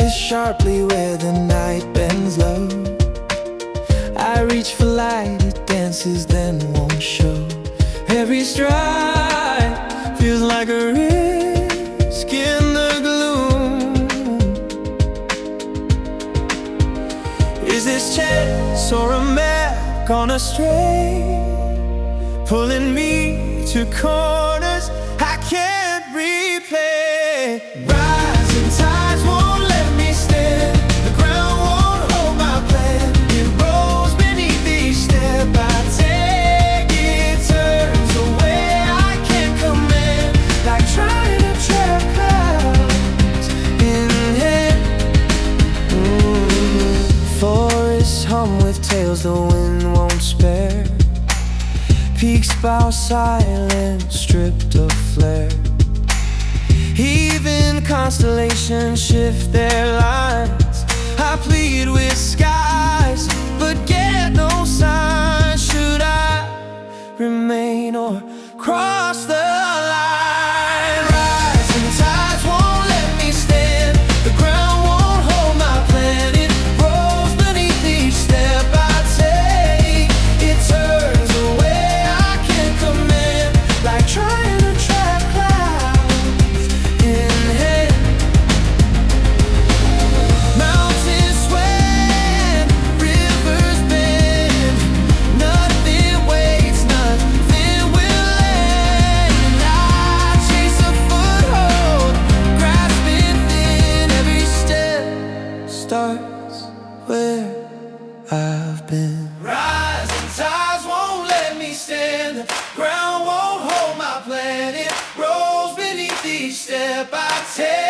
twist sharply where the night bends low. I reach for light, it dances then won't show. Every stride feels like a risk in the gloom. Is this chance or a map on a string, pulling me to corners I can't replay? Rising tides won't let me stand, the ground won't hold my plan. It rolls beneath each step I take, it turns away I can't command, like trying to trap clouds in hand. Forests hum with tales the wind won't spare, peaks bow silent, stripped of flair. Even constellations shift their lines. I plead with skies, but get no sign. Should I remain or cross the line? Rising tides won't let me stand, the ground won't hold my plan. It rolls beneath each step I take, it turns away I can't command, like trying to trap clouds in hand. Mountains sway, rivers bend, nothing waits, nothing will end. I chase a foothold, grasping thin. Every step starts where I've been. Rising tides won't let me stand, the ground won't hold my plan. It rolls beneath each step I take.